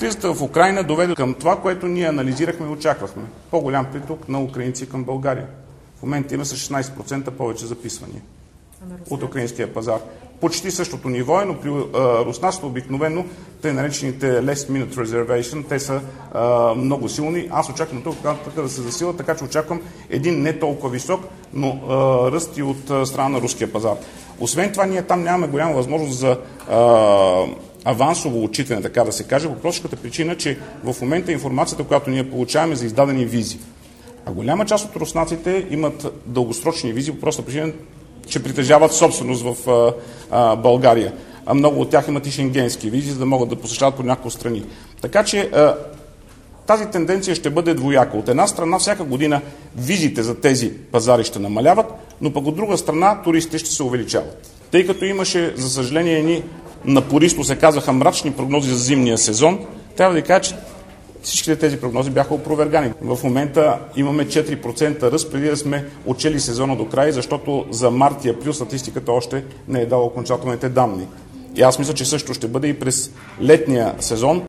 Кризата в Украйна доведе към това, което ние анализирахме и очаквахме. По-голям приток на украинци към България. В момента има с 16% повече записвания от украинския пазар. Почти същото ниво е, но при руснаците обикновено, тъй наречените last minute reservation, те са много силни. Аз очаквам тук да се засилят, така че очаквам един не толкова висок, но ръст и от страна на руския пазар. Освен това, ние там нямаме голяма възможност за авансово отчитане, така да се каже, по простата причина, че в момента информацията, която ние получаваме за издадени визи. А голяма част от руснаците имат дългосрочни визи, по простата причина, че притежават собственост в България. А много от тях имат и шенгенски визи, за да могат да посещават по няколко страни. Така че тази тенденция ще бъде двояка. От една страна, всяка година визите за тези пазари ще намаляват, но пък от друга страна туристите ще се увеличават. Тъй като имаше, за съжаление, едни напористо се казаха мрачни прогнози за зимния сезон, трябва да ви кажа, че всичките тези прогнози бяха опровергани. В момента имаме 4% ръст, преди да сме отчели сезона до край, защото за март и април статистиката още не е дала окончателните данни. И аз мисля, че също ще бъде и през летния сезон.